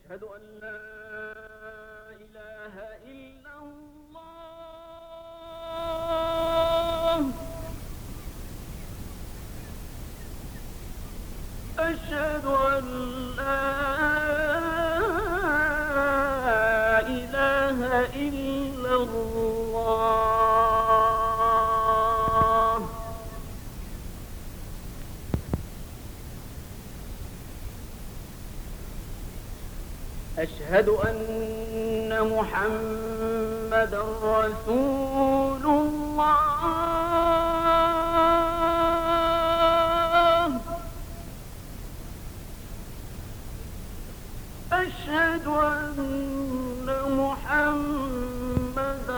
أشهد أن لا إله إلا الله. أشهد أن لا إله إلا الله. أشهد أن محمدا رسول الله. أشهد أن محمدا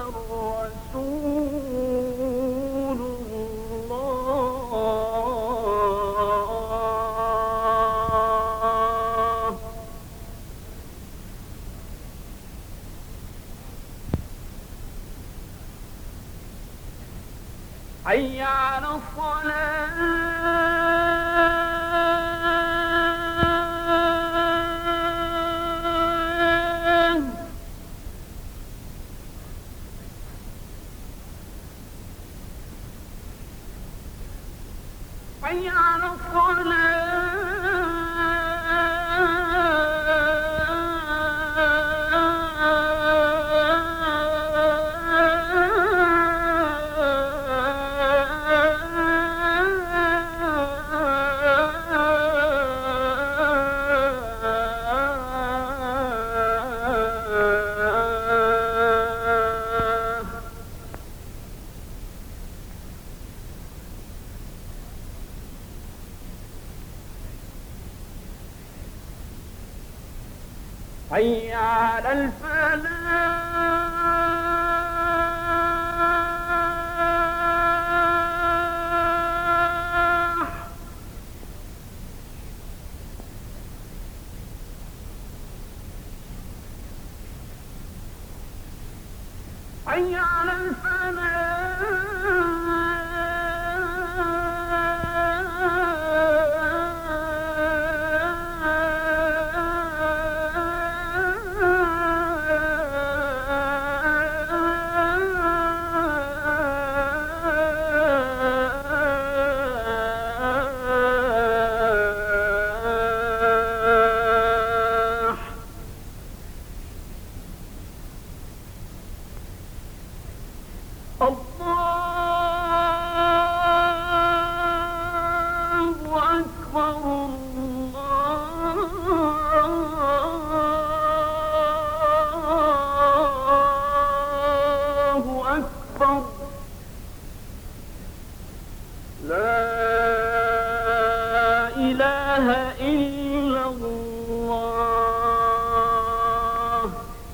رسول الله. حي على الصلاة. حي على حي على الفلاح. حي على الله أكبر. الله أكبر. لا إله إلا الله.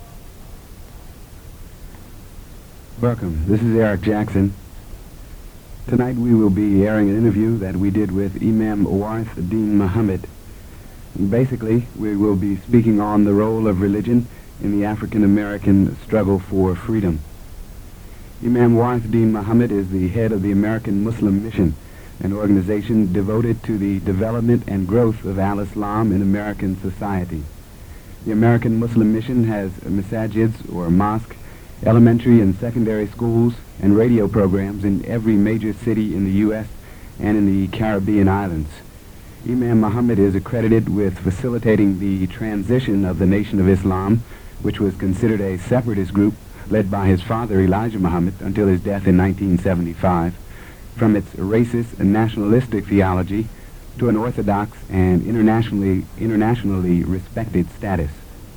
Welcome. This is Eric Jackson. Tonight we will be airing an interview that we did with Imam Warith Deen Muhammad. Basically, we will be speaking on the role of religion in the African-American struggle for freedom. Imam Warith Deen Muhammad is the head of the American Muslim Mission, an organization devoted to the development and growth of al-Islam in American society. The American Muslim Mission has masajids or mosques, elementary and secondary schools, and radio programs in every major city in the U.S. and in the Caribbean islands. Imam Muhammad is accredited with facilitating the transition of the Nation of Islam, which was considered a separatist group led by his father Elijah Muhammad until his death in 1975, from its racist and nationalistic theology to an orthodox and internationally respected status.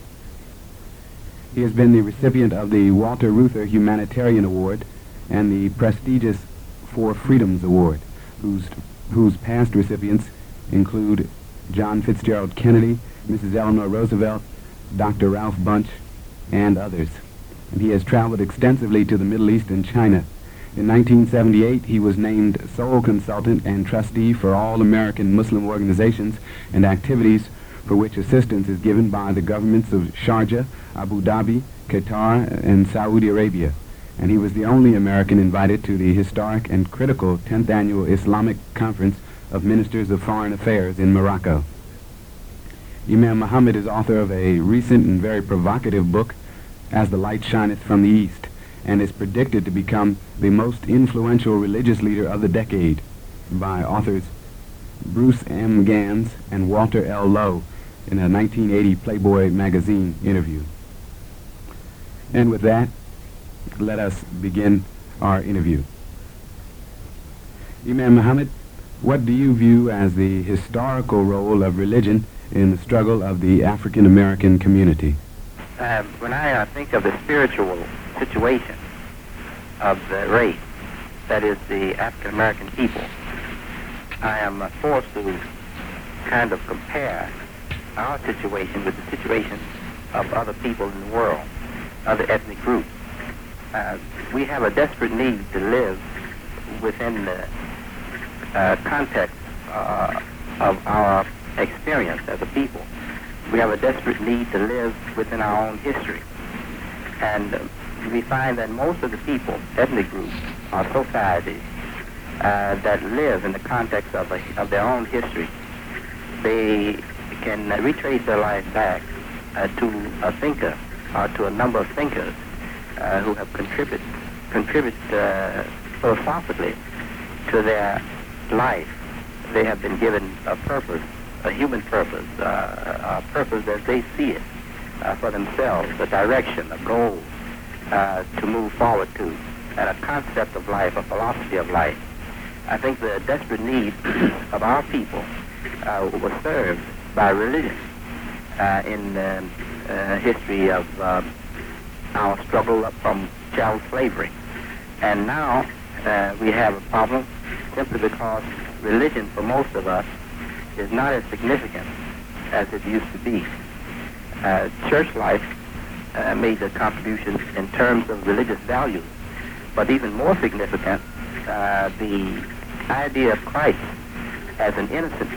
He has been the recipient of the Walter Reuther Humanitarian Award and the prestigious Four Freedoms Award, whose past recipients include John Fitzgerald Kennedy, Mrs. Eleanor Roosevelt, Dr. Ralph Bunche, and others. And he has traveled extensively to the Middle East and China. In 1978, he was named sole consultant and trustee for all American Muslim organizations and activities for which assistance is given by the governments of Sharjah, Abu Dhabi, Qatar, and Saudi Arabia. And he was the only American invited to the historic and critical 10th Annual Islamic Conference of Ministers of Foreign Affairs in Morocco. Imam Muhammad is author of a recent and very provocative book, As the Light Shineth from the East, and is predicted to become the most influential religious leader of the decade by authors Bruce M. Gans and Walter L. Lowe in a 1980 Playboy magazine interview. And with that, let us begin our interview. Imam Muhammad, what do you view as the historical role of religion in the struggle of the African American community? When I think of the spiritual situation of the race, that is the African American people, I am forced to kind of compare our situation with the situation of other people in the world, other ethnic groups. We have a desperate need to live within the context of our experience as a people. We have a desperate need to live within our own history. And we find that most of the people, ethnic groups, or societies that live in the context of their own history, they can retrace their life back to a thinker or to a number of thinkers who have contributed philosophically to their life. They have been given a purpose, a human purpose, a purpose as they see it for themselves, a direction, a goal to move forward to, and a concept of life, a philosophy of life. I think the desperate need of our people was served by religion in the history of our struggle up from chattel slavery. And now we have a problem simply because religion for most of us is not as significant as it used to be. Church life made a contribution in terms of religious values, but even more significant, the idea of Christ as an innocent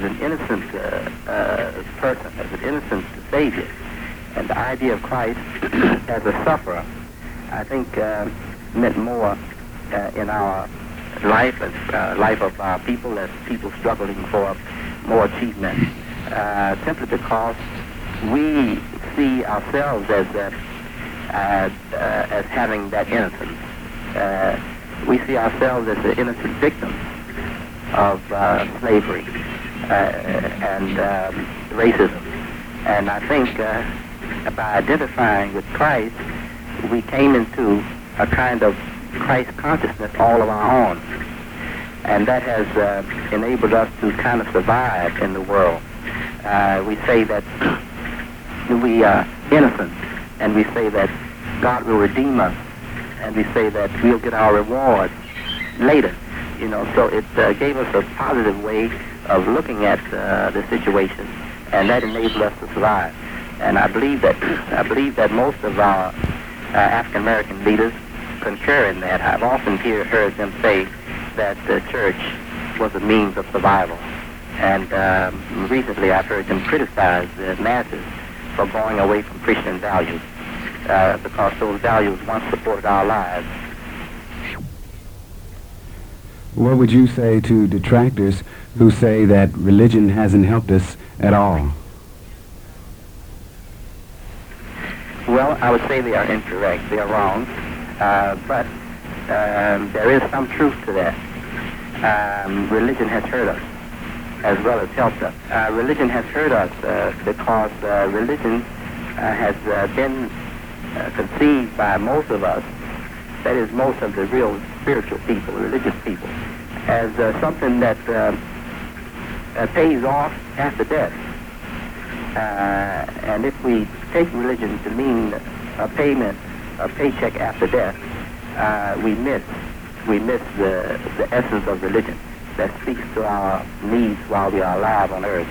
person, as an innocent Savior, and the idea of Christ as a sufferer, I think meant more in our life, as life of our people, as people struggling for more achievement, simply because we see ourselves as having that innocence. We see ourselves as the innocent victims of slavery and racism. And I think by identifying with Christ, we came into a kind of Christ consciousness all of our own. And that has enabled us to kind of survive in the world. We say that we are innocent, and we say that God will redeem us, and we say that we'll get our reward later. You know, so it gave us a positive way of looking at the situation, and that enabled us to survive. And I believe that most of our African American leaders concur in that. I've often heard them say that the church was a means of survival. And recently I've heard them criticize the masses for going away from Christian values because those values once supported our lives. What would you say to detractors who say that religion hasn't helped us at all? Well, I would say they are incorrect. They are wrong. But there is some truth to that. Religion has hurt us as well as helped us. Religion has hurt us because religion has been conceived by most of us, that is most of the real spiritual people, religious people, as something that pays off after death. And if we take religion to mean a payment, a paycheck after death, we miss the essence of religion that speaks to our needs while we are alive on earth.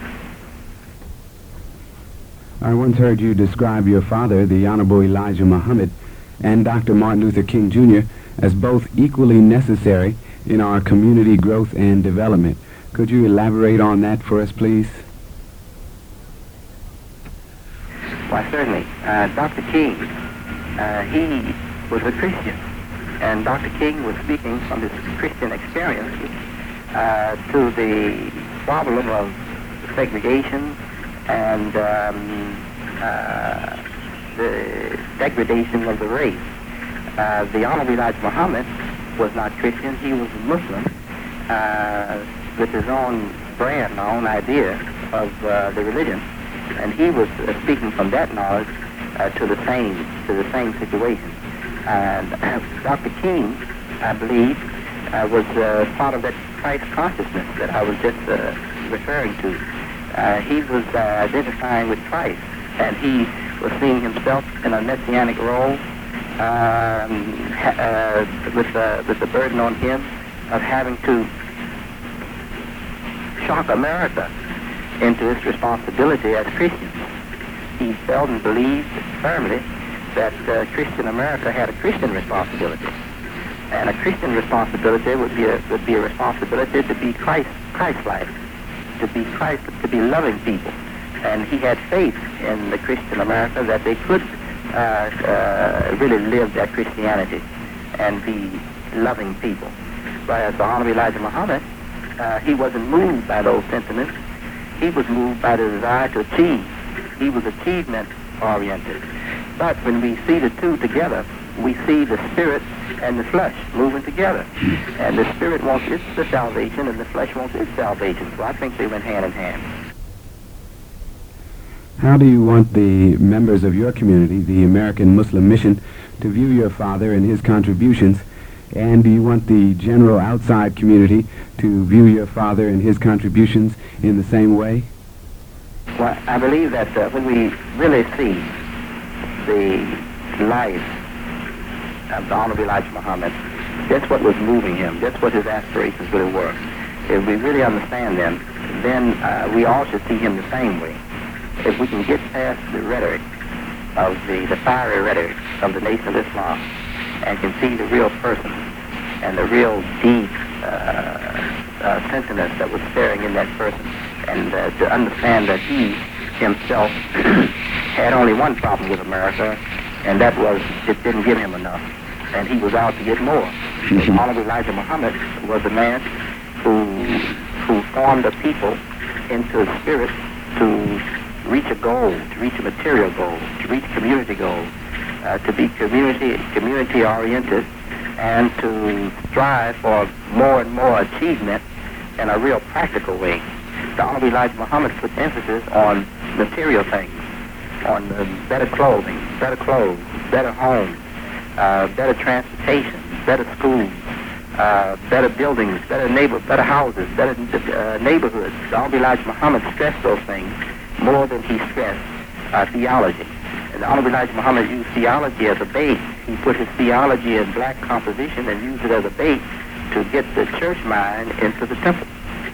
I once heard you describe your father, the Honorable Elijah Muhammad, and Dr. Martin Luther King Jr. as both equally necessary in our community growth and development. Could you elaborate on that for us, please? Why, certainly. Dr. King, he was a Christian, and Dr. King was speaking from his Christian experiences to the problem of segregation and the degradation of the race. The Honorable Elijah Muhammad was not Christian. He was a Muslim with his own brand, our own idea of the religion. And he was speaking from that knowledge to the same situation. And Dr. King, I believe, was part of that Christ consciousness that I was just referring to. He was identifying with Christ, and he was seeing himself in a messianic role with the burden on him of having to shock America into its responsibility as Christians. He felt and believed firmly that Christian America had a Christian responsibility, and a Christian responsibility would be a responsibility to be Christ-like, to be Christ, to be loving people. And he had faith in the Christian America that they could really live that Christianity and be loving people. Whereas the Honorable Elijah Muhammad, he wasn't moved by those sentiments. He was moved by the desire to achieve. He was achievement-oriented. But when we see the two together, we see the spirit and the flesh moving together. And the spirit wants its salvation, and the flesh wants its salvation. So I think they went hand in hand. How do you want the members of your community, the American Muslim Mission, to view your father and his contributions? And do you want the general outside community to view your father and his contributions in the same way? Well, I believe that when we really see the life of the Honorable Elijah Muhammad, that's what was moving him, that's what his aspirations really were. If we really understand them, then we all should see him the same way. If we can get past the rhetoric of the fiery rhetoric of the Nation of Islam and can see the real person and the real deep sentiments that was staring in that person, and to understand that he himself had only one problem with America, and that was it didn't give him enough, and he was out to get more. Honorable Elijah Muhammad was a man who formed a people into a spirit to reach a goal, to reach a material goal, to reach community goals, to be community-oriented, and to strive for more and more achievement in a real practical way. The Honorable Elijah Muhammad put emphasis on material things, on better clothing, better clothes, better homes, better transportation, better schools, better buildings, better houses, better neighborhoods. The Honorable Elijah Muhammad stressed those things more than he stressed theology. And the Honorable Elijah Muhammad used theology as a bait. He put his theology in black composition and used it as a bait to get the church mind into the temple.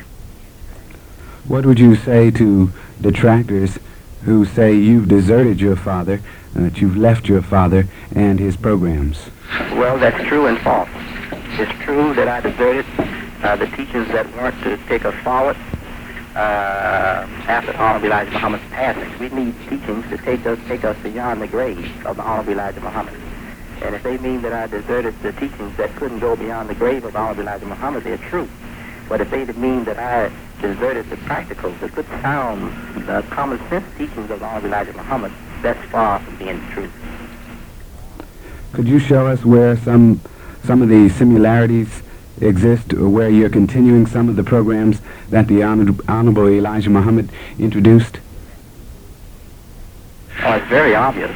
What would you say to detractors who say you've deserted your father, that you've left your father and his programs? Well, that's true and false. It's true that I deserted the teachings that weren't to take us forward after Honorable Elijah Muhammad's passing. We need teachings to take us beyond the grave of the Honorable Elijah Muhammad. And if they mean that I deserted the teachings that couldn't go beyond the grave of Honorable Elijah Muhammad, they're true. But if they mean that I deserted the practical, the good sound, the common sense teachings of Honorable Elijah Muhammad, that's far from being true. Could you show us where some of the similarities exist, or where you're continuing some of the programs that the Honorable Elijah Muhammad introduced? Oh, it's very obvious.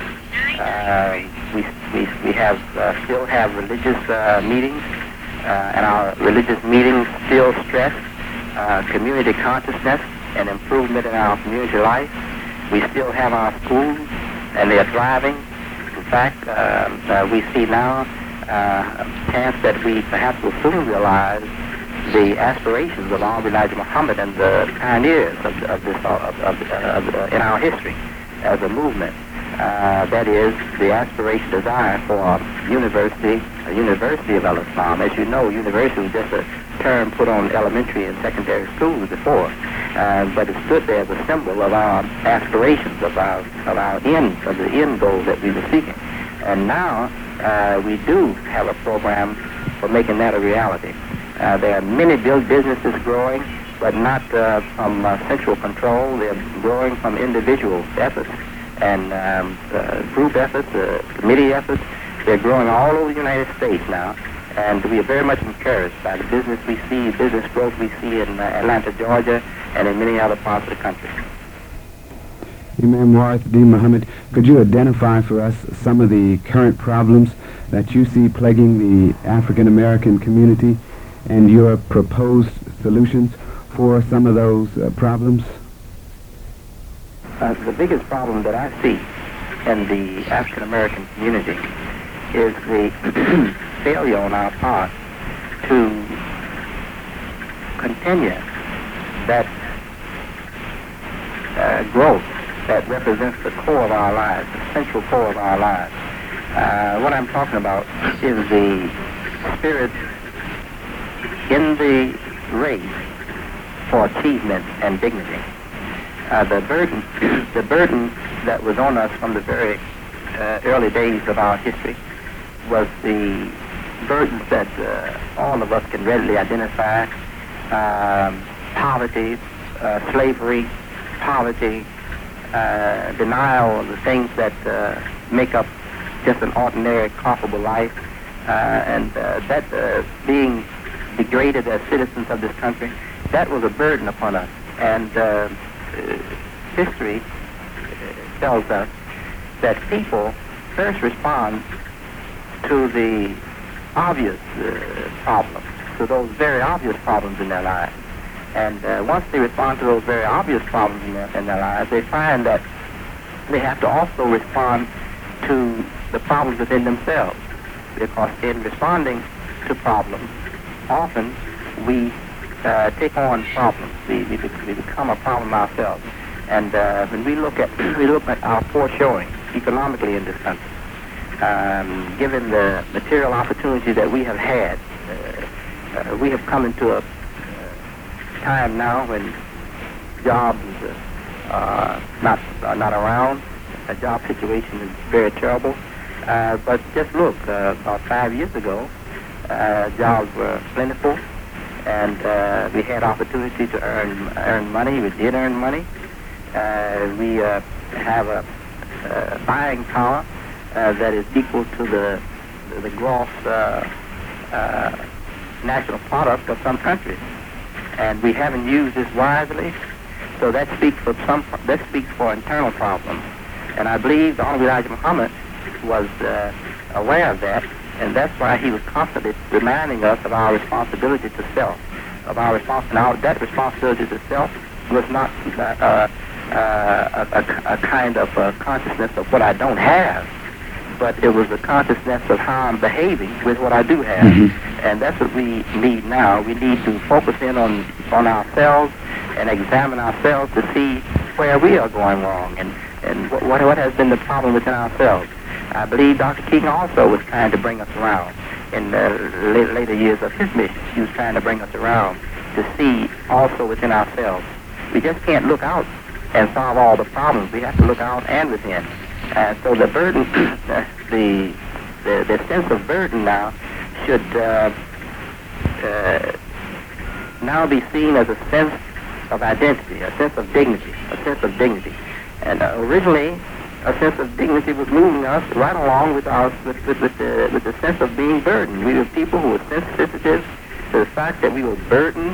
We have still have religious meetings, and our religious meetings still stress community consciousness and improvement in our community life. We still have our schools, and they are thriving. In fact, we see now a chance that we perhaps will soon realize the aspirations of Honorable Elijah Muhammad and the pioneers of this in our history as a movement. That is the aspiration, desire for a university of Al-Islam. As you know, university was just a term put on elementary and secondary schools before, but it stood there as a symbol of our aspirations, of the end goal that we were seeking. And now we do have a program for making that a reality. There are many businesses growing. but not from central control. They're growing from individual efforts and group efforts, committee efforts. They're growing all over the United States now, and we are very much encouraged by the business growth we see in Atlanta, Georgia, and in many other parts of the country. Imam Warith Deen Muhammad, could you identify for us some of the current problems that you see plaguing the African American community and your proposed solutions for some of those problems? The biggest problem that I see in the African American community is the failure on our part to continue that growth that represents the core of our lives, the central core of our lives. What I'm talking about is the spirit in the race for achievement and dignity. The burden that was on us from the very early days of our history was the burdens that all of us can readily identify: poverty, slavery, poverty, denial of the things that make up just an ordinary, comfortable life, and that being degraded as citizens of this country, that was a burden upon us. And history tells us that people first respond to the obvious problems, to those very obvious problems in their lives. And once they respond to those very obvious problems in their lives, they find that they have to also respond to the problems within themselves. Because in responding to problems, often we take on problems. We become a problem ourselves. And when we look at our foreshowing economically in this country, given the material opportunity that we have had, we have come into a time now when jobs are not around. The job situation is very terrible. But just look, about 5 years ago, jobs were plentiful, and we had opportunity to earn money. We did earn money. We have a buying power that is equal to the gross national product of some countries, and we haven't used this wisely. So that speaks for internal problems, and I believe the Honorable Elijah Muhammad was aware of that, and that's why he was constantly reminding us of our responsibility to self, that responsibility to self was not a kind of consciousness of what I don't have, but it was a consciousness of how I'm behaving with what I do have. Mm-hmm. And that's what we need now. We need to focus in on ourselves and examine ourselves to see where we are going wrong and what has been the problem within ourselves. I believe Dr. King also was trying to bring us around in the later years of his mission. He was trying to bring us around to see also within ourselves. We just can't look out and solve all the problems. We have to look out and within. So the burden, the sense of burden now should now be seen as a sense of identity, a sense of dignity, And originally, a sense of dignity was moving us right along with the sense of being burdened. We were people who were sensitive to the fact that we were burdened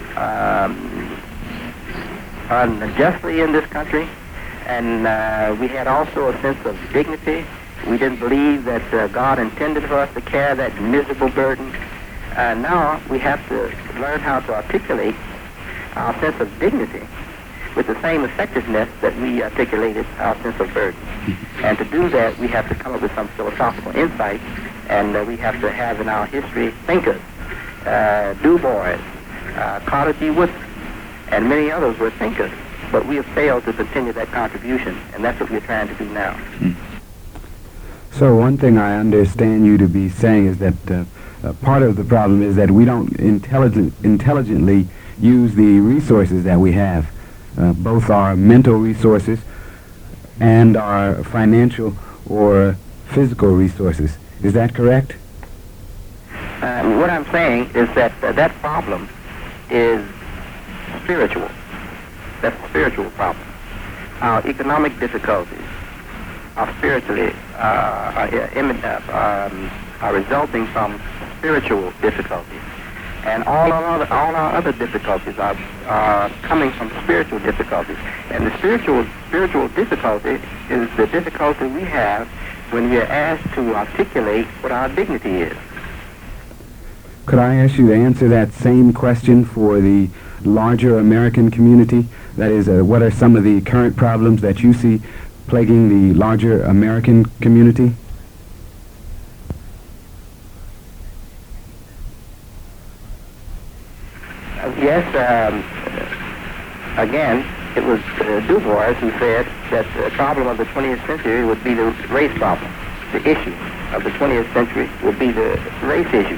unjustly in this country, and we had also a sense of dignity. We didn't believe that God intended for us to carry that miserable burden. Now we have to learn how to articulate our sense of dignity with the same effectiveness that we articulated our sense of burden. And to do that, we have to come up with some philosophical insight, and we have to have in our history thinkers. Du Bois, Carter G. Woodson, and many others were thinkers, but we have failed to continue that contribution, and that's what we're trying to do now. So one thing I understand you to be saying is that part of the problem is that we don't intelligently use the resources that we have, both our mental resources and our financial or physical resources. Is that correct? What I'm saying is that that problem is spiritual. That's a spiritual problem. Our economic difficulties are spiritually are resulting from spiritual difficulties, and all our other difficulties are coming from spiritual difficulties. And the spiritual difficulty is the difficulty we have when we are asked to articulate what our dignity is. Could I ask you to answer that same question for the larger American community? That is, what are some of the current problems that you see plaguing the larger American community? Yes, again, it was Du Bois who said that the problem of the 20th century would be the race problem. The issue of the 20th century would be the race issue.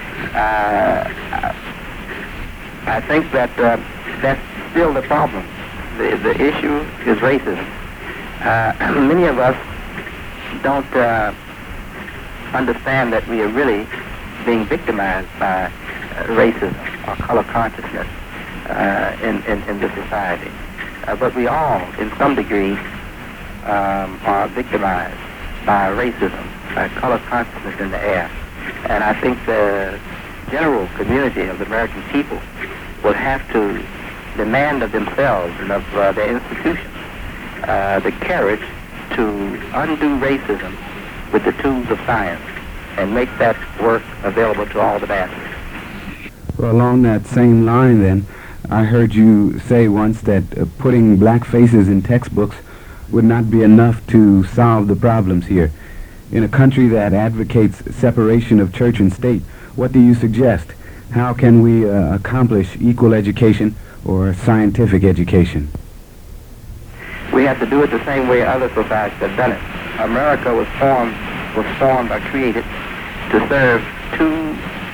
I think that that's still the problem. The issue is racism. Many of us don't understand that we are really being victimized by racism or color consciousness in the society. But we all, in some degree, are victimized by racism, by color consciousness in the air. And I think the general community of the American people will have to demand of themselves and of their institutions the courage to undo racism with the tools of science and make that work available to all the masses. Well, along that same line, then, I heard you say once that putting black faces in textbooks would not be enough to solve the problems here. In a country that advocates separation of church and state, what do you suggest? How can we accomplish equal education or scientific education? We have to do it the same way other societies have done it. America was formed or created to serve two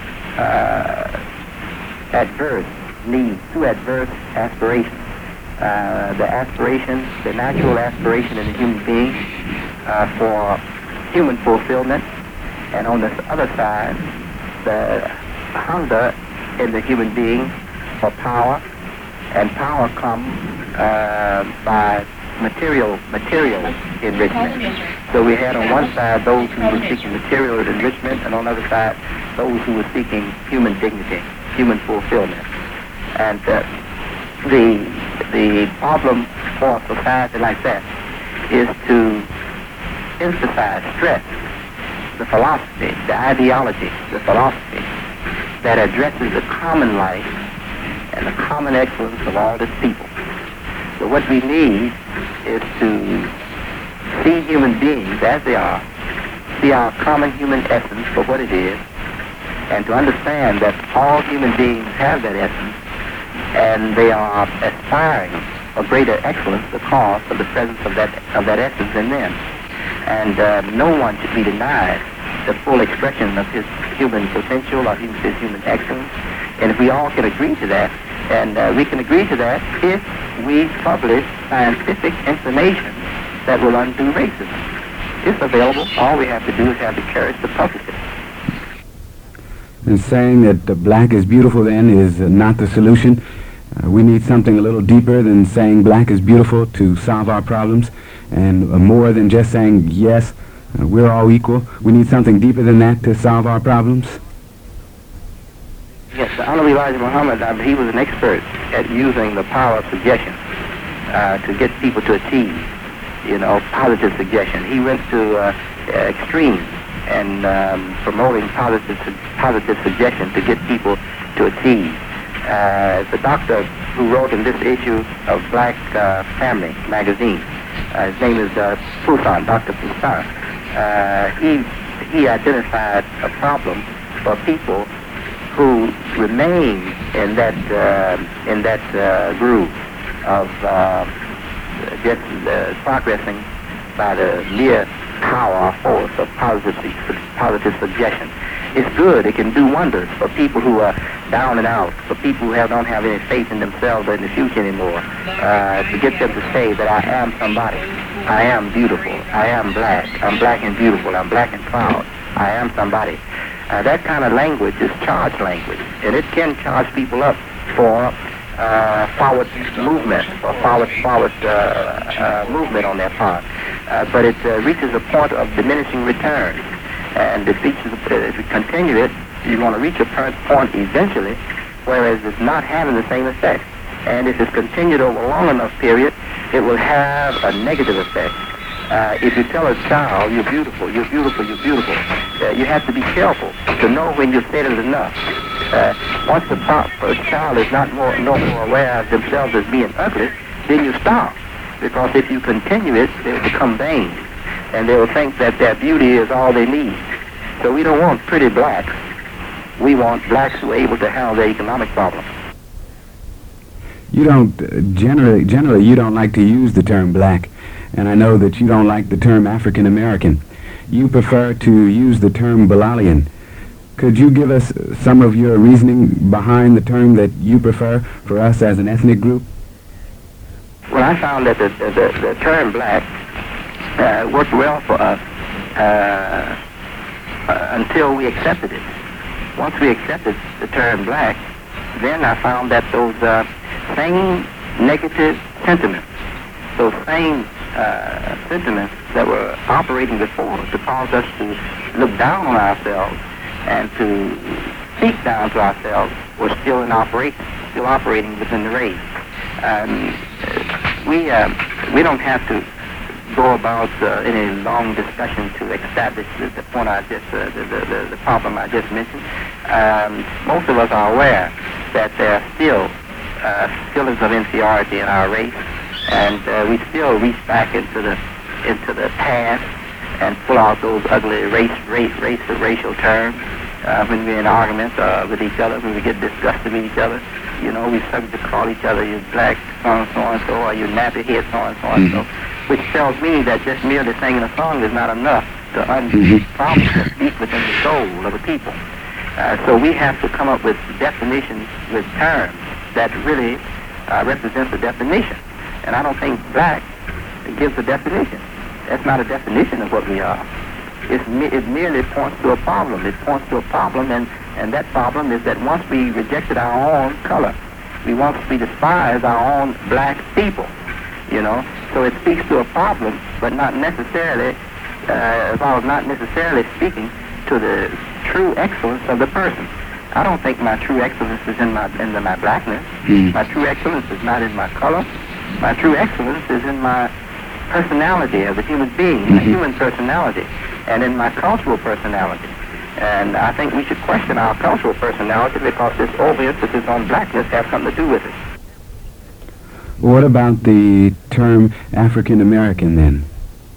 adverse needs, two adverse aspirations. The natural aspiration in the human being for human fulfillment, and on the other side, the hunger in the human being for power, and power comes by material enrichment. So we had on one side those who were seeking material enrichment, and on the other side those who were seeking human dignity, human fulfillment. And the problem for a society like that is to emphasize, stress the philosophy, the ideology, the philosophy that addresses the common life and the common excellence of all its people. So what we need is to see human beings as they are, see our common human essence for what it is, and to understand that all human beings have that essence, and they are aspiring for greater excellence because of the presence of that essence in them. And no one should be denied the full expression of his human potential or his human excellence. And if we all can agree to that, and we can agree to that if we publish scientific information that will undo racism. It's available. All we have to do is have the courage to publish it. And saying that black is beautiful, then, is not the solution. We need something a little deeper than saying black is beautiful to solve our problems, and more than just saying, yes, we're all equal. We need something deeper than that to solve our problems. Yes, the Honorable Elijah Muhammad, he was an expert at using the power of suggestion to get people to achieve, positive suggestion. He went to extremes and promoting positive suggestion to get people to achieve. The doctor who wrote in this issue of Black Family magazine, his name is Poussin, Dr. Poussin. He identified a problem for people who remain in that groove of just progressing by the mere power or force of positive suggestion. It's good. It can do wonders for people who are down and out, for people who don't have any faith in themselves or in the future anymore, to get them to say that I am somebody. I am beautiful. I am black. I'm black and beautiful. I'm black and proud. I am somebody. That kind of language is charged language, and it can charge people up for forward movement or forward movement on their part. But it reaches a point of diminishing return. And if you continue it, you're going to reach a point eventually, whereas it's not having the same effect. And if it's continued over a long enough period, it will have a negative effect. If you tell a child, you're beautiful, you're beautiful, you're beautiful, you have to be careful to know when you've said it enough. Once the child is no more aware of themselves as being ugly, then you stop. Because if you continue it, they'll become vain. And they'll think that their beauty is all they need. So we don't want pretty blacks. We want blacks who are able to handle their economic problems. You don't, generally you don't like to use the term black, and I know that you don't like the term African American. You prefer to use the term Bilalian. Could you give us some of your reasoning behind the term that you prefer for us as an ethnic group? Well, I found that the term black worked well for us until we accepted it. Once we accepted the term black, then I found that those same negative sentiments, those same sentiments that were operating before to cause us to look down on ourselves and to speak down to ourselves were still in operation, still operating within the race. We don't have to go about any long discussion to establish the point I just, the problem I just mentioned. Most of us are aware that there are still feelings of inferiority in our race, and we still reach back into the past and pull out those ugly racial terms when we're in arguments with each other, when we get disgusted with each other. You know, we start to call each other, you black so-and-so, or you nappy head so-and-so, which tells me that just merely singing a song is not enough to undo problems that deep within the soul of the people. So we have to come up with definitions, with terms that really represent the definition. And I don't think black gives a definition. That's not a definition of what we are. It merely points to a problem. It points to a problem, and that problem is that once we rejected our own color, once we despise our own black people, you know. So it speaks to a problem, but not necessarily, not necessarily speaking to the true excellence of the person. I don't think my true excellence is in my blackness. My true excellence is not in my color. My true excellence is in my personality as a human being, my human personality, and in my cultural personality. And I think we should question our cultural personality because this overemphasis on blackness has something to do with it. What about the term African American then?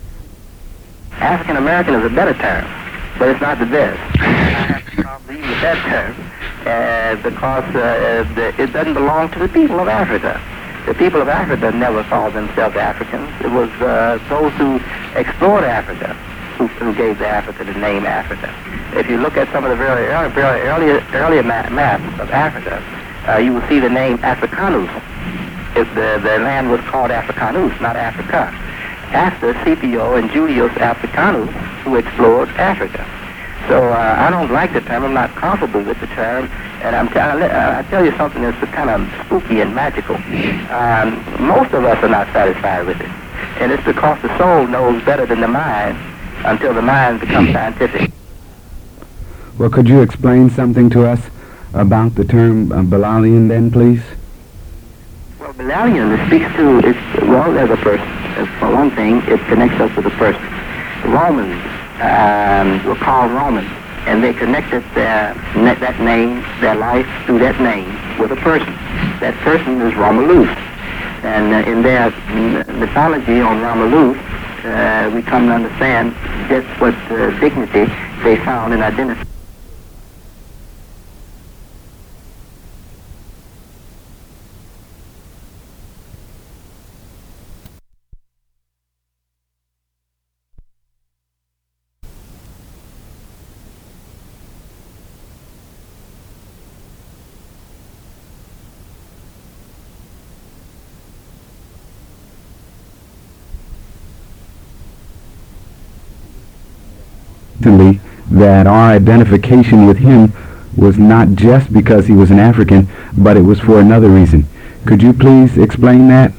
African American is a better term, but it's not the best. I have to probably use that term because it doesn't belong to the people of Africa. The people of Africa never called themselves Africans. It was those who explored Africa who gave Africa the name Africa. If you look at some of the very earlier maps of Africa, you will see the name Africanus. The land was called Africanus, not Africa, after Scipio and Julius Africanus, who explored Africa. So I don't like the term. I'm not comfortable with the term. And I tell you something that's kind of spooky and magical. Most of us are not satisfied with it. And it's because the soul knows better than the mind until the mind becomes scientific. Well, could you explain something to us about the term Bilalian then, please? Well, Bilalian speaks to, as a person. For one thing, it connects us with a person. The Romans were called Romans, and they connected that name, their life, through that name with a person. That person is Romulus. And in their mythology on Romulus, we come to understand just what dignity they found in identity. That our identification with him was not just because he was an African, but it was for another reason. Could you please explain that?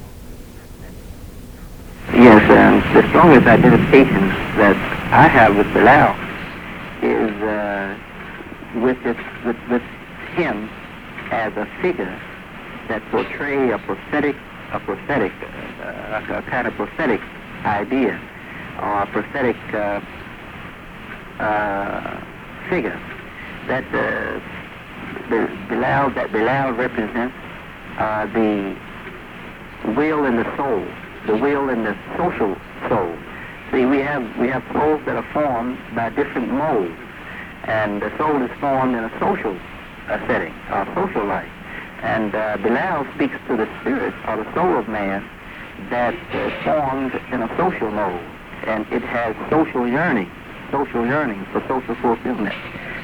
Yes, the strongest identification that I have with Bilal is with him as a figure that portray a kind of prophetic idea or a prophetic figure that Bilal represents the will in the soul, the will in the social soul. See, we have souls that are formed by different molds, and the soul is formed in a social setting, a social life. And Bilal speaks to the spirit or the soul of man that is formed in a social mold, and it has social yearning for social fulfillment.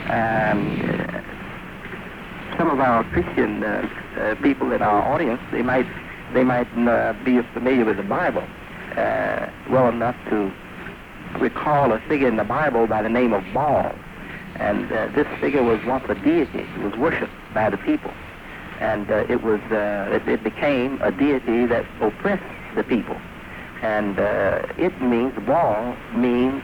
Some of our Christian people in our audience, they might be familiar with the Bible well enough to recall a figure in the Bible by the name of Baal. And this figure was once a deity. It was worshipped by the people. And it became a deity that oppressed the people. And Baal means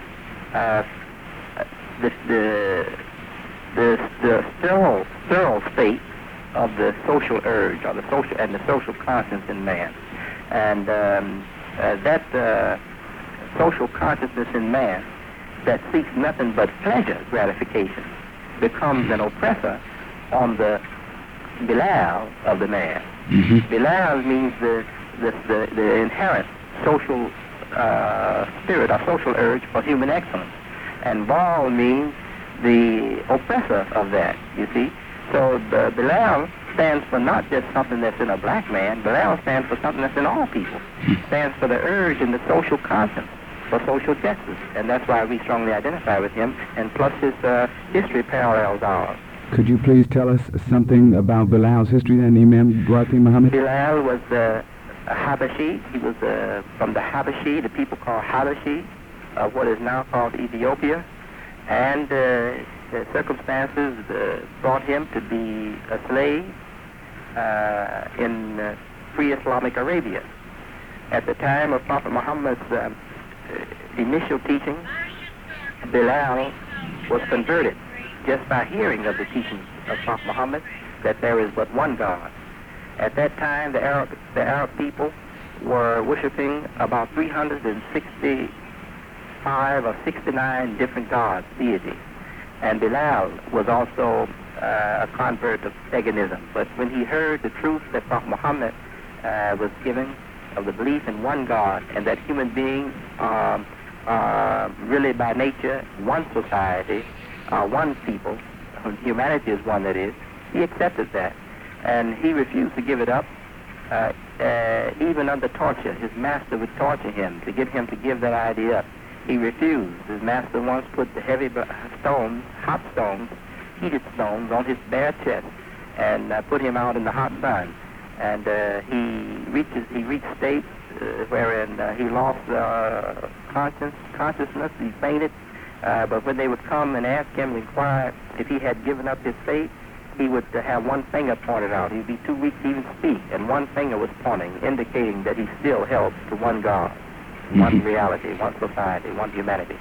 the sterile state of the social urge or the social conscience in man. And that social consciousness in man that seeks nothing but pleasure gratification becomes an oppressor on the Bilal of the man. Mm-hmm. Bilal means the inherent social spirit or social urge for human excellence. And Baal means the oppressor of that, you see. So Bilal stands for not just something that's in a black man. Bilal stands for something that's in all people. Stands for the urge and the social conscience for social justice. And that's why we strongly identify with him. And plus his history parallels ours. Could you please tell us something about Bilal's history then, Imam Ghuathi Muhammad? Bilal was a Habashi. He was from the Habashi, the people called Habashi, of what is now called Ethiopia. And the circumstances brought him to be a slave in pre-Islamic Arabia. At the time of Prophet Muhammad's initial teaching, Bilal was converted just by hearing of the teachings of Prophet Muhammad that there is but one God. At that time, the Arab people were worshiping about 365 or 69 different gods, deities. And Bilal was also a convert of paganism. But when he heard the truth that Prophet Muhammad was giving of the belief in one God and that human beings are really by nature one society, one people, humanity is one, that is, he accepted that. And he refused to give it up, even under torture. His master would torture him to get him to give that idea up. He refused. His master once put the heavy stones, hot stones, heated stones, on his bare chest and put him out in the hot sun. And he reached states wherein he lost consciousness. He fainted. But when they would come and ask him and inquire if he had given up his faith, he would have one finger pointed out. He'd be too weak to even speak, and one finger was pointing, indicating that he still held to one God, one reality, one society, one humanity.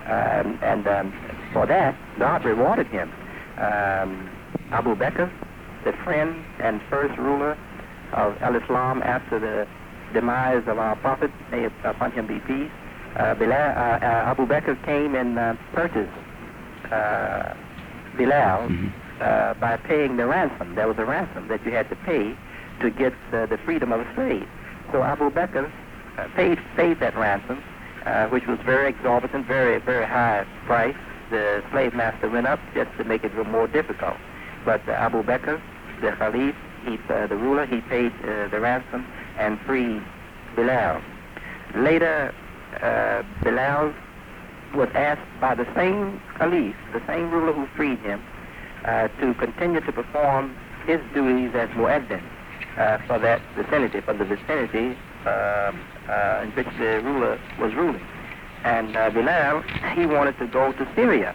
For that, God rewarded him. Abu Bakr, the friend and first ruler of Al-Islam after the demise of our Prophet, may upon him be peace, Abu Bakr came and purchased Bilal by paying the ransom. There was a ransom that you had to pay to get the freedom of a slave. So Abu Bakr paid that ransom, which was very exorbitant, very, very high price. The slave master went up just to make it more difficult. But Abu Bakr, the Khalif, the ruler, he paid the ransom and freed Bilal. Later, Bilal was asked by the same Khalif, the same ruler who freed him, to continue to perform his duties as Mu'addin for that vicinity, in which the ruler was ruling. And Bilal, he wanted to go to Syria.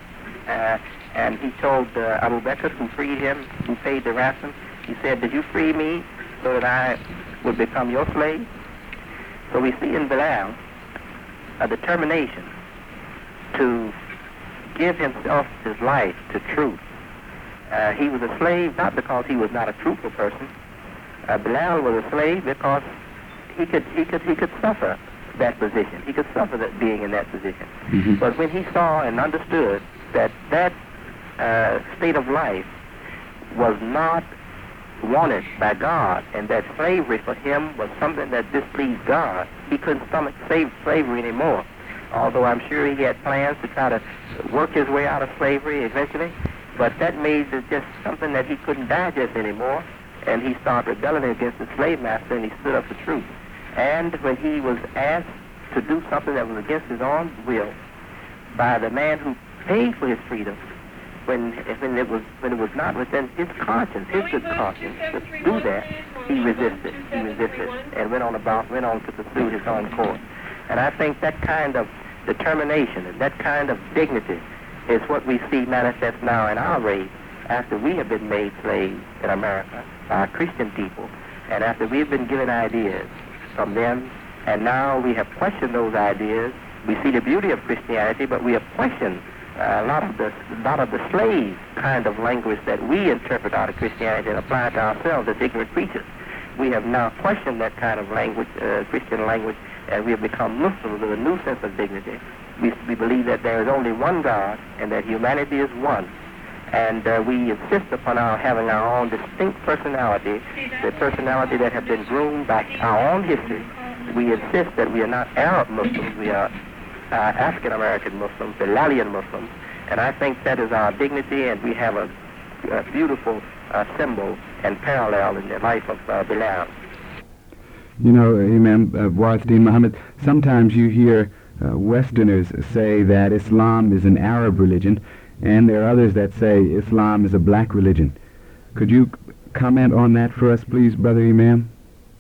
And he told Abu Bakr, who freed him, who paid the ransom, he said, "Did you free me so that I would become your slave? So we see in Balaam a determination to give himself, his life, to truth. He was a slave not because he was not a truthful person. Balaam was a slave because he could suffer that position. He could suffer that being in that position. Mm-hmm. But when he saw and understood that state of life was not wanted by God, and that slavery for him was something that displeased God, he couldn't stomach slavery anymore. Although I'm sure he had plans to try to work his way out of slavery eventually, but that made it just something that he couldn't digest anymore, and he started rebelling against the slave master, and he stood up for truth. And when he was asked to do something that was against his own will by the man who paid for his freedom, when it was not within his conscience, his good conscience, to do that, he resisted, and went on to pursue his own course. And I think that kind of determination and that kind of dignity is what we see manifest now in our race after we have been made slaves in America by our Christian people, and after we've been given ideas from them, and now we have questioned those ideas. We see the beauty of Christianity, but we have questioned a lot of the slave kind of language that we interpret out of Christianity and apply to ourselves as ignorant creatures. We have now questioned that kind of language, Christian language, and we have become Muslims with a new sense of dignity. We believe that there is only one God and that humanity is one. And we insist upon our having our own distinct personality, the personality that have been groomed by our own history. We insist that we are not Arab Muslims, we are African-American Muslims, Bilalian Muslims, and I think that is our dignity, and we have a beautiful symbol and parallel in the life of Bilal. You know, Imam Warith Deen Muhammad, sometimes you hear Westerners say that Islam is an Arab religion, and there are others that say Islam is a black religion. Could you comment on that for us, please, Brother Imam?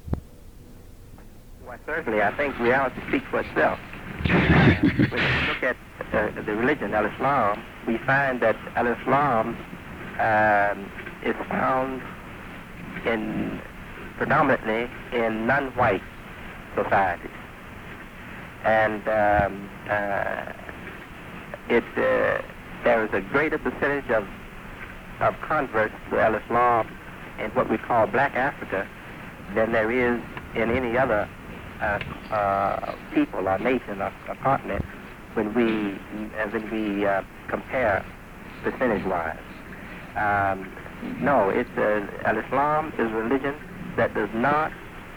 Well, certainly. I think reality speaks for itself. When you look at the religion, Al-Islam, we find that Al-Islam is found predominantly in non-white societies. And there is a greater percentage of converts to Al-Islam in what we call Black Africa than there is in any other people or nation or continent when we compare percentage-wise. No, Al-Islam is a religion that does not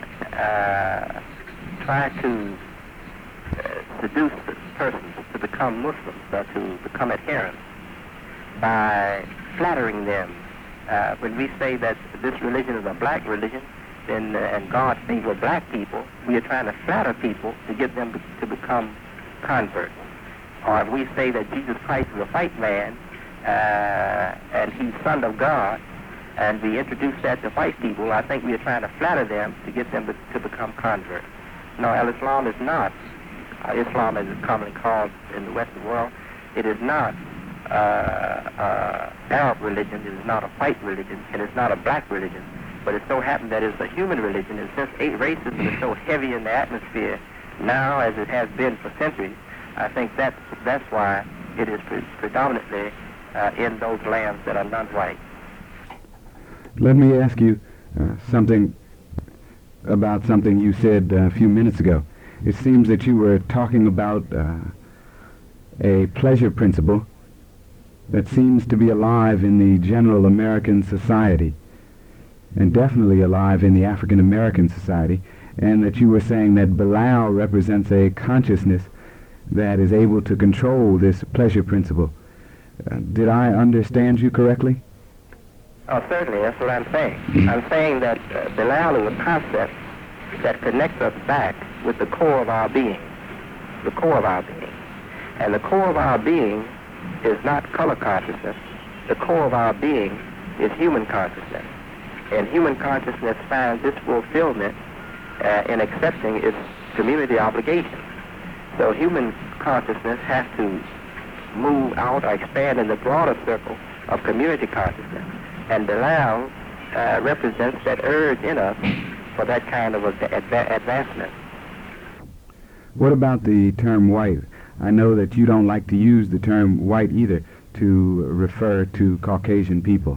try to seduce persons to become Muslims or to become adherents by flattering them. When we say that this religion is a black religion, then and God favors black people, we are trying to flatter people to get them to become converts. Or if we say that Jesus Christ is a white man and he's Son of God, and we introduce that to white people, I think we are trying to flatter them to get them to become converts. No, Al-Islam is not. Islam, as it's commonly called in the Western world, it is not Arab religion, it is not a white religion, and it's not a black religion. But it so happens that it's a human religion, and since racism is so heavy in the atmosphere now as it has been for centuries, I think that's why it is predominantly in those lands that are non-white. Let me ask you something about something you said a few minutes ago. It seems that you were talking about a pleasure principle that seems to be alive in the general American society, and definitely alive in the African American society, and that you were saying that Bilal represents a consciousness that is able to control this pleasure principle. Did I understand you correctly? Oh, certainly, that's what I'm saying. I'm saying that Bilal is a concept that connects us back with the core of our being, the core of our being. And the core of our being is not color consciousness. The core of our being is human consciousness. And human consciousness finds its fulfillment in accepting its community obligation. So human consciousness has to move out or expand in the broader circle of community consciousness. And Bilal represents that urge in us for that kind of advancement. What about the term white? I know that you don't like to use the term white either to refer to Caucasian people.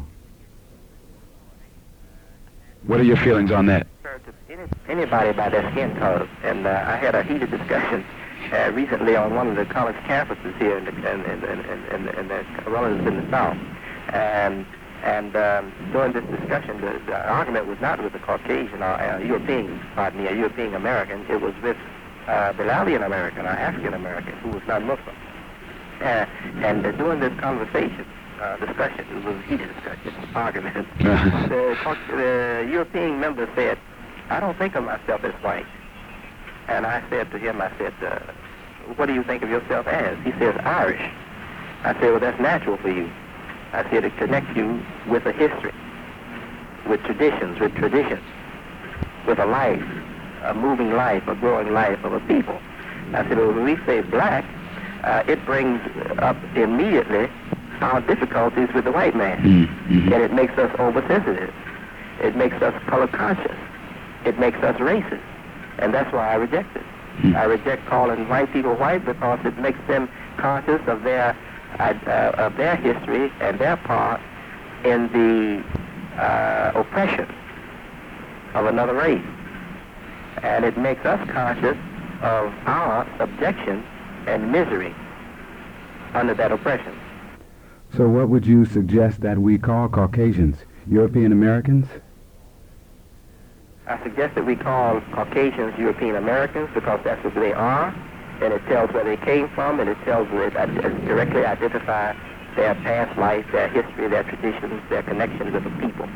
What are your feelings on that? Anybody by their skin color, and I had a heated discussion recently on one of the college campuses here in the relatives in the South, and during this discussion, the argument was not with the Caucasian or European, pardon me, a European American. It was with Bilalian American or African American who was not Muslim. And during this conversation, discussion, it was a heated discussion, argument, the European member said, "I don't think of myself as white." And I said to him, I said, "What do you think of yourself as?" He says, "Irish." I said, "Well, that's natural for you." I said, "It connects you with a history, with traditions, with a life, a moving life, a growing life of a people." I said, "Well, when we say black, it brings up immediately our difficulties with the white man. Mm-hmm. And it makes us oversensitive. It makes us color conscious. It makes us racist. And that's why I reject it. I reject calling white people white because it makes them conscious of their history and their part in the oppression of another race. And it makes us conscious of our subjection and misery under that oppression." So what would you suggest that we call Caucasians? European Americans? I suggest that we call Caucasians European Americans because that's what they are, and it tells where they came from, and it tells it directly identify their past life, their history, their traditions, their connections with the people.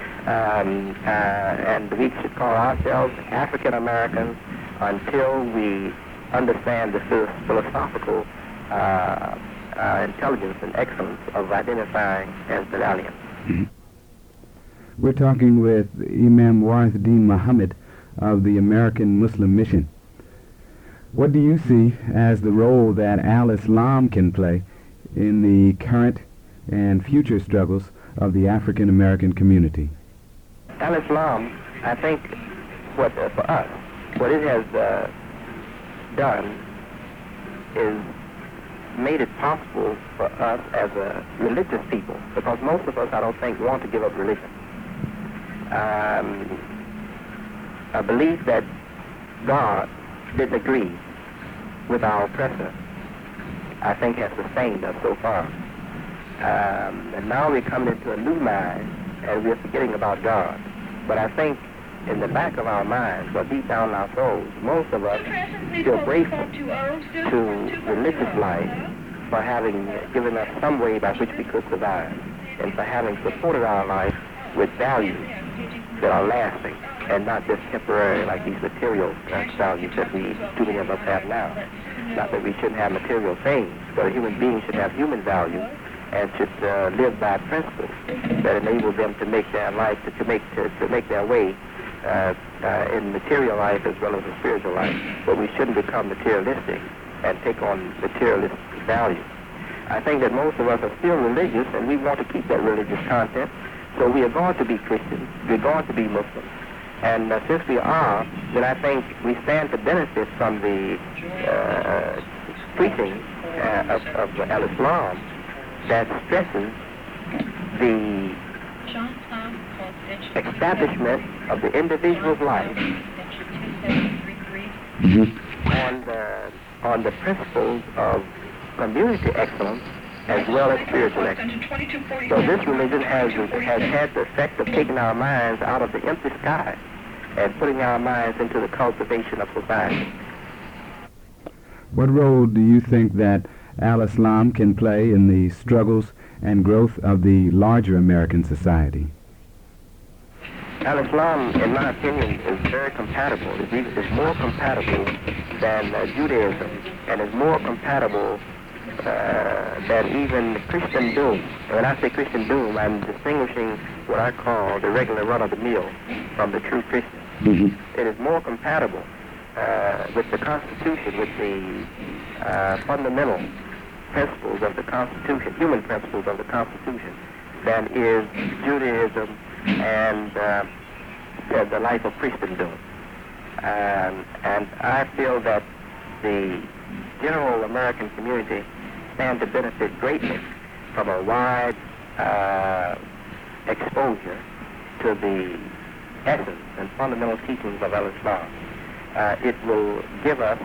And we should call ourselves African Americans until we understand the philosophical intelligence and excellence of identifying as Bilalian. Mm-hmm. We're talking with Imam Warith Deen Muhammad of the American Muslim Mission. What do you see as the role that Al-Islam can play in the current and future struggles of the African American community? Al-Islam, I think, for us, what it has done is made it possible for us as a religious people, because most of us, I don't think, want to give up religion. A belief that God didn't agree with our oppressor, I think, has sustained us so far. And now we're coming into a new mind, and we're forgetting about God. But I think in the back of our minds, or deep down in our souls, most of us feel grateful to religious life for having given us some way by which we could survive, and for having supported our life with values that are lasting and not just temporary like these material values that too many of us have now. Not that we shouldn't have material things, but a human being should have human value and should live by principles that enable them to make their life, to make their way in material life as well as the spiritual life. But we shouldn't become materialistic and take on materialist value. I think that most of us are still religious, and we want to keep that religious content. So we are going to be Christians, we're going to be Muslims. And since we are, then I think we stand to benefit from the preaching of Al-Islam that stresses the establishment of the individual's life on the principles of community excellence as well as spiritual excellence. So this religion has had the effect of taking our minds out of the empty sky and putting our minds into the cultivation of society. What role do you think that Al-Islam can play in the struggles and growth of the larger American society? Al-Islam, in my opinion, is very compatible. It's more compatible than Judaism, and is more compatible than even Christendom. And when I say Christendom, I'm distinguishing what I call the regular run-of-the-mill from the true Christian. Mm-hmm. It is more compatible with the Constitution, with the fundamental principles of the Constitution, human principles of the Constitution, than is Judaism and the life of Christendom. And I feel that the general American community stand to benefit greatly from a wide exposure to the essence and fundamental teachings of Al-Islam. It will give us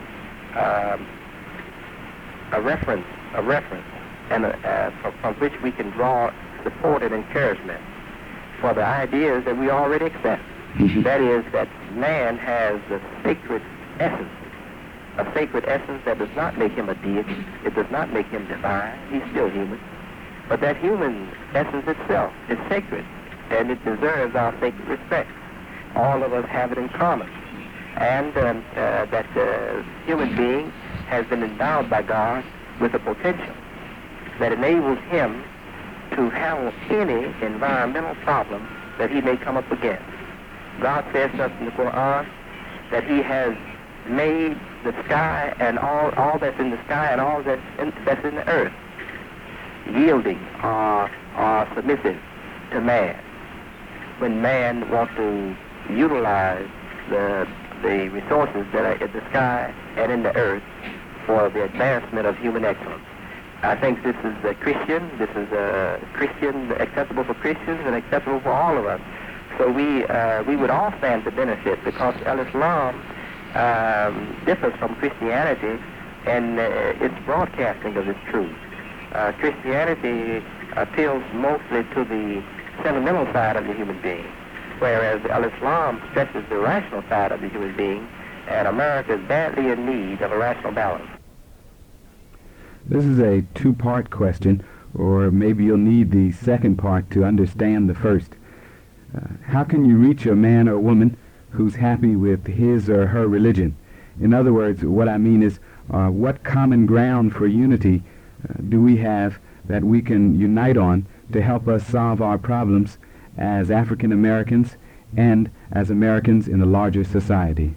a reference, and from which we can draw support and encouragement for the ideas that we already accept. That is, that man has a sacred essence that does not make him a deity. It does not make him divine. He's still human. But that human essence itself is sacred, and it deserves our sacred respect. All of us have it in common. And that the human being has been endowed by God with a potential that enables him to handle any environmental problem that he may come up against. God says us in the Quran that he has made the sky and all that's in the sky and all that's in the earth yielding or submissive to man. When man wants to utilize the resources that are in the sky and in the earth for the advancement of human excellence. I think this is Christian, acceptable for Christians and acceptable for all of us. So we would all stand to benefit because Al-Islam differs from Christianity in its broadcasting of its truth. Christianity appeals mostly to the sentimental side of the human being, whereas Al-Islam stresses the rational side of the human being, and America is badly in need of a rational balance. This is a two-part question, or maybe you'll need the second part to understand the first. How can you reach a man or woman who's happy with his or her religion? In other words, what I mean is, what common ground for unity do we have that we can unite on to help us solve our problems as African Americans and as Americans in a larger society?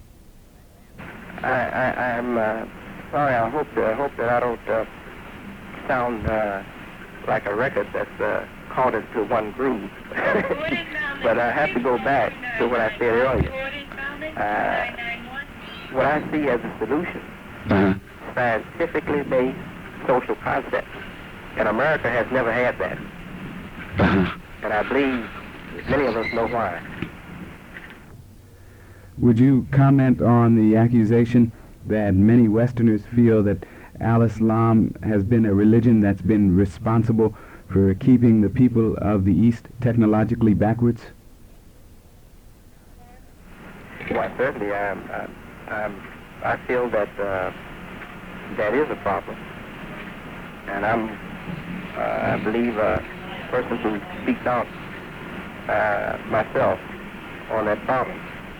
I'm sorry. I hope that I don't sound like a record that's caught into one groove. But I have to go back to what I said earlier. What I see as a solution, scientifically based social concepts, and America has never had that. And I believe many of us know why. Would you comment on the accusation that many Westerners feel that Al-Islam has been a religion that's been responsible for keeping the people of the East technologically backwards? Well, certainly, I feel that that is a problem, and I believe a person who speaks out myself on that problem.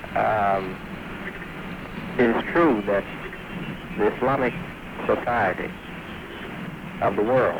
It is true that the Islamic society of the world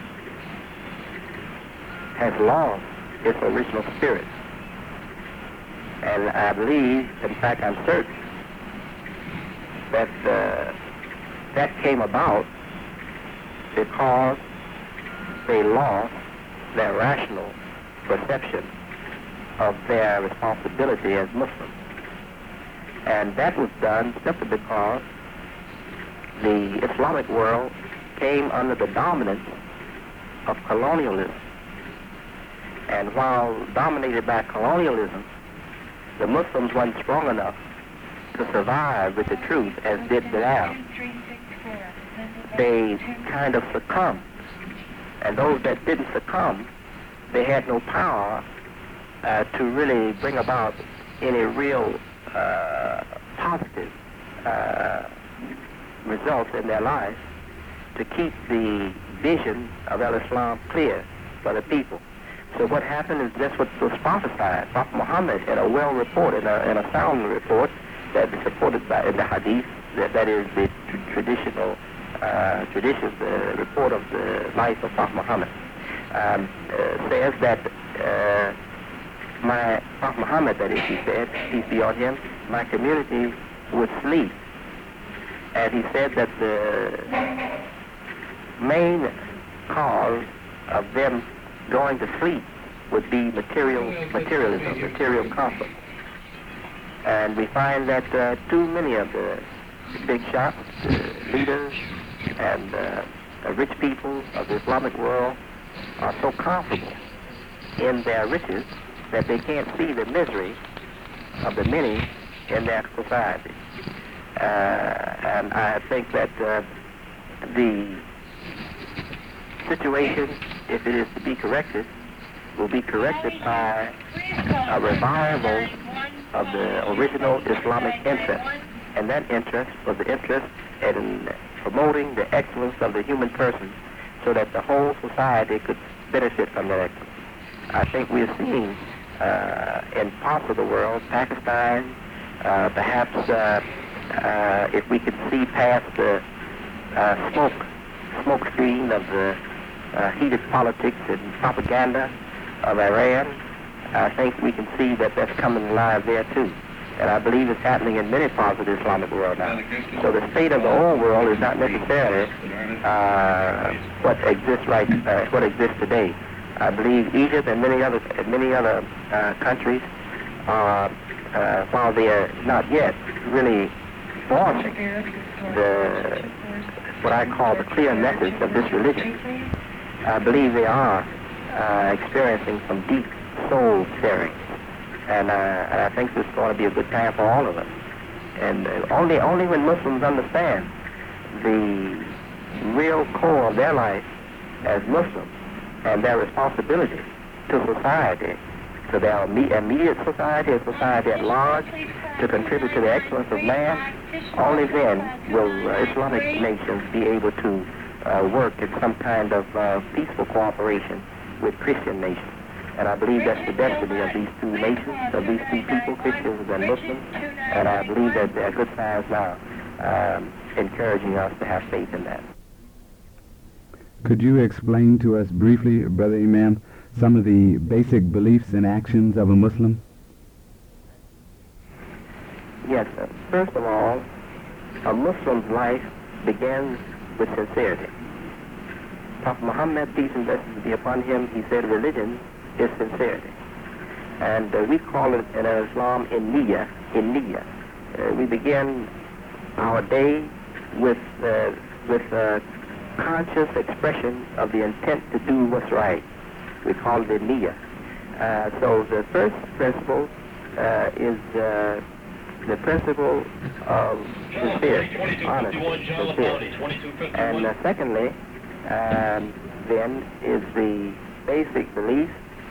has lost its original spirit. And I believe, in fact I'm certain, that that came about because they lost their rational perception of their responsibility as Muslims. And that was done simply because the Islamic world came under the dominance of colonialism. And while dominated by colonialism, the Muslims weren't strong enough to survive with the truth as did Bilal. They kind of succumbed. And those that didn't succumb, they had no power to really bring about any real positive results in their life to keep the vision of Al-Islam clear for the people. So what happened is that's what was prophesied. Prophet Muhammad in a well-reported, in a sound report that is supported by the hadith, that is the traditional traditions, the report of the life of Prophet Muhammad, says that Prophet Muhammad, that is, he said, peace be on him, my community would sleep. And he said that the main cause of them going to sleep would be materialism, material comfort. And we find that too many of the big shots, leaders, and rich people of the Islamic world are so comfortable in their riches that they can't see the misery of the many in their society. And I think that the situation, if it is to be corrected, will be corrected by a revival of the original Islamic interest. And that interest was the interest in promoting the excellence of the human person so that the whole society could benefit from that excellence. I think we are seeing in parts of the world, Pakistan, perhaps if we could see past the smoke screen of the heated politics and propaganda of Iran, I think we can see that that's coming alive there too. And I believe it's happening in many parts of the Islamic world now. So the state of the whole world is not necessarily what exists today. I believe Egypt and many other countries are, while they are not yet really voicing what I call the clear message of this religion, I believe they are experiencing some deep soul stirring. And I think this is going to be a good time for all of us. And only when Muslims understand the real core of their life as Muslims and their responsibility to society, to their immediate society and society at large, to contribute to the excellence of man, only then will Islamic nations be able to work in some kind of peaceful cooperation with Christian nations. And I believe that's the destiny of these two nations, of these two people, Christians and Muslims. And I believe that there are good signs now encouraging us to have faith in that. Could you explain to us briefly, Brother Imam, some of the basic beliefs and actions of a Muslim? Yes, sir. First of all, a Muslim's life begins with sincerity. Prophet Muhammad, peace and blessings be upon him, he said religion is sincerity. And we call it in Islam niyyah. We begin our day with conscious expression of the intent to do what's right. We call it niyyah. So the first principle is the principle of sincerity, honesty, sincerity. And secondly, then is the basic belief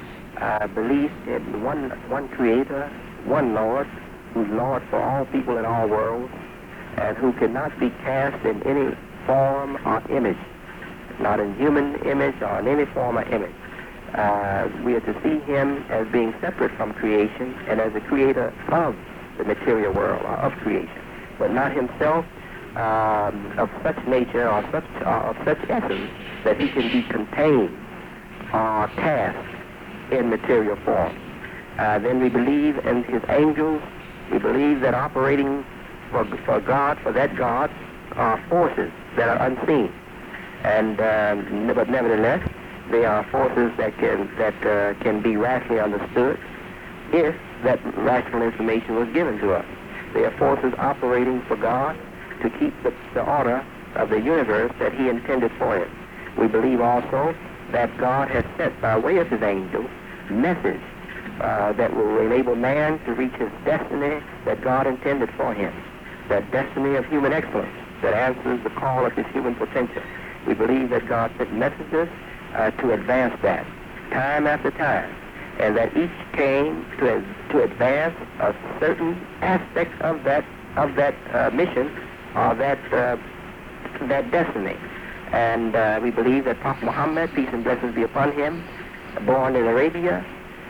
in one Creator, one Lord, who's Lord for all people in all worlds, and who cannot be cast in any form or image, not in human image or in any form or image. We are to see him as being separate from creation and as the creator of the material world, or of creation, but not himself of such nature or of such essence that he can be contained or cast in material form. Then we believe in his angels. We believe that operating for that God, are forces that are unseen, and but nevertheless, they are forces that can be rationally understood if that rational information was given to us. They are forces operating for God to keep the order of the universe that he intended for it. We believe also that God has sent by way of his angels message that will enable man to reach his destiny that God intended for him, that destiny of human excellence that answers the call of his human potential. We believe that God sent messengers to advance that time after time, and that each came to advance a certain aspect of that mission or that destiny. And we believe that Prophet Muhammad, peace and blessings be upon him, born in Arabia,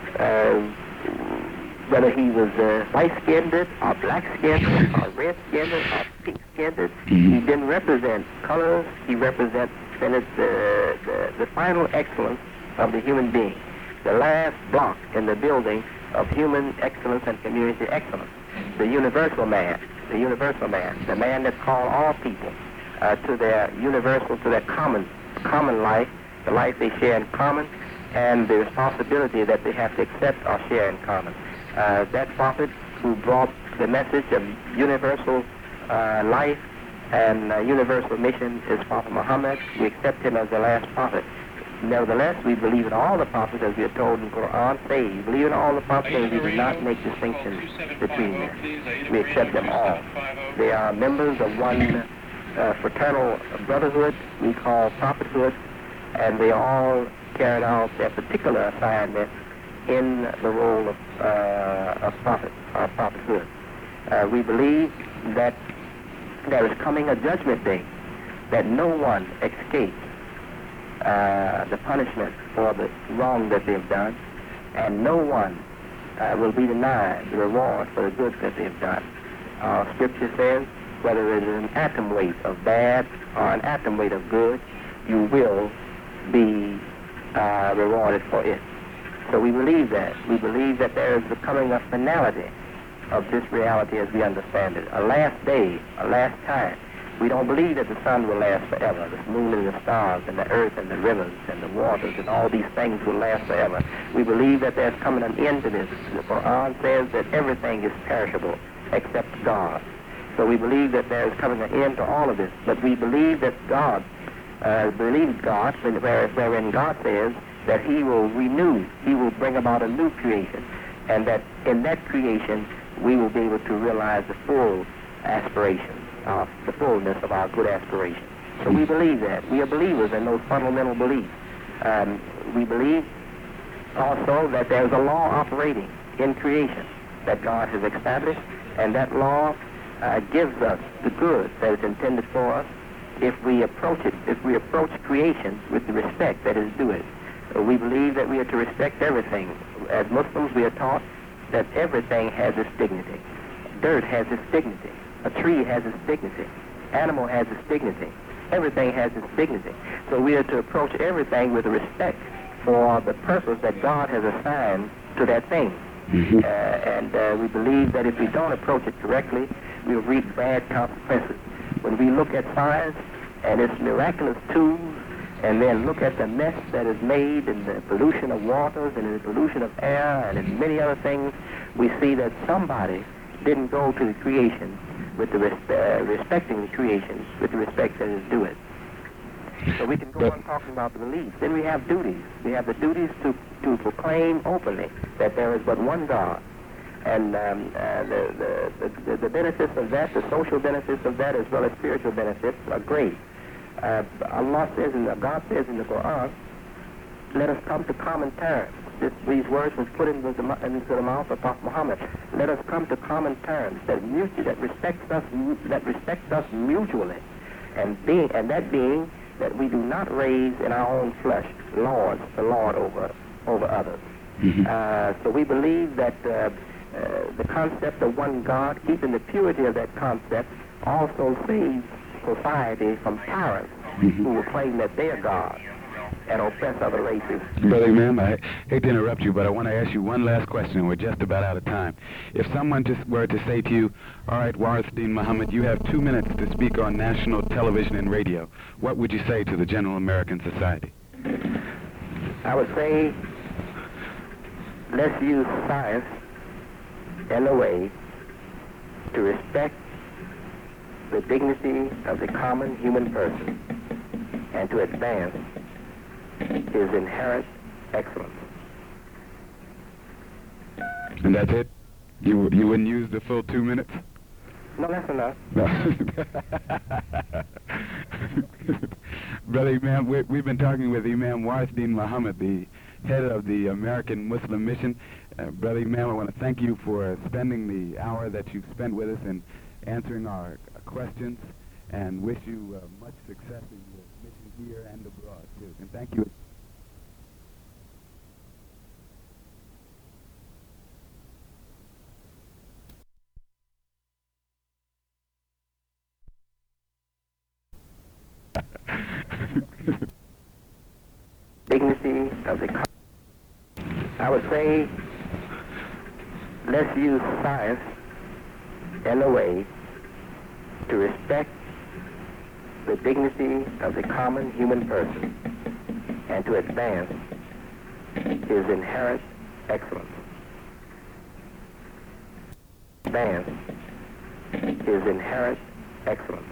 whether he was white-skinned or black-skinned or red-skinned or pink-skinned, he didn't represent colors. He represented the final excellence of the human being, the last block in the building of human excellence and community excellence, the universal man, the man that called all people to their universal, to their common life, the life they share in common, and the responsibility that they have to accept or share in common. That prophet who brought the message of universal life and universal mission is Prophet Muhammad. We accept him as the last prophet. Nevertheless, we believe in all the prophets, as we are told in the Quran. Say, we believe in all the prophets, and we do not make distinctions between them. We accept them all. They are members of one fraternal brotherhood we call prophethood, and they all carried out their particular assignment in the role of prophet or prophethood. We believe that there is coming a judgment day, that no one escapes the punishment for the wrong that they've done, and no one will be denied the reward for the good that they've done. Scripture says, whether it is an atom weight of bad or an atom weight of good, you will be rewarded for it. So we believe that. We believe that there is becoming a finality of this reality as we understand it. A last day, a last time. We don't believe that the sun will last forever. The moon and the stars and the earth and the rivers and the waters and all these things will last forever. We believe that there's coming an end to this. The Quran says that everything is perishable except God. So we believe that there is coming an end to all of this. But we believe that God, wherein God says that he will renew, he will bring about a new creation, and that in that creation we will be able to realize the full aspirations, the fullness of our good aspirations. So we believe that. We are believers in those fundamental beliefs. We believe also that there is a law operating in creation that God has established, and that law gives us the good that is intended for us if we approach it, if we approach creation with the respect that is due it. We believe that we are to respect everything. As Muslims, we are taught that everything has its dignity. Dirt has its dignity. A tree has its dignity. Animal has its dignity. Everything has its dignity. So we are to approach everything with respect for the purpose that God has assigned to that thing. And we believe that if we don't approach it correctly, we'll reap bad consequences. When we look at science and its miraculous tools, and then look at the mess that is made in the pollution of waters and in the pollution of air and in many other things, we see that somebody didn't go to the creation with the respecting the creation with the respect that is due it. So we can go on talking about the beliefs. Then we have duties. We have the duties to proclaim openly that there is but one God. And the benefits of that, the social benefits of that, as well as spiritual benefits, are great. Allah says, and God says in the Quran, let us come to common terms. These words was put into the mouth of Prophet Muhammad. Let us come to common terms that respects us mutually, and that being that we do not raise in our own flesh the Lord over others. So we believe that the concept of one God, keeping the purity of that concept, also saves society from tyrants who will claim that they are God and oppress other races. Brother Imam, I hate to interrupt you, but I want to ask you one last question. We're just about out of time. If someone just were to say to you, all right, Warithdin Muhammad, you have 2 minutes to speak on national television and radio, what would you say to the general American society? I would say, let's use science in a way to respect the dignity of the common human person and to advance his inherent excellence. And that's it? You wouldn't use the full 2 minutes? No, that's enough. Brother Imam, we've been talking with Imam Warithdin Muhammad, the head of the American Muslim Mission. Brother Imam, I want to thank you for spending the hour that you've spent with us and answering our questions, and wish you much success in your mission here and abroad, too. And thank you. Dignity of the I would say, let's use science in a way to respect the dignity of the common human person and to advance his inherent excellence. Advance his inherent excellence.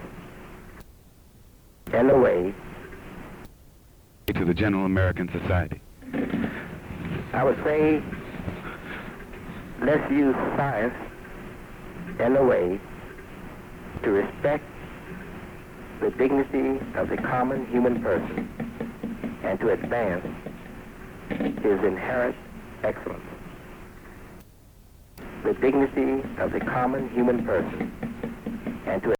NOA. To the general American society. I would say, let's use science in a way to respect the dignity of the common human person and to advance his inherent excellence. The dignity of the common human person and to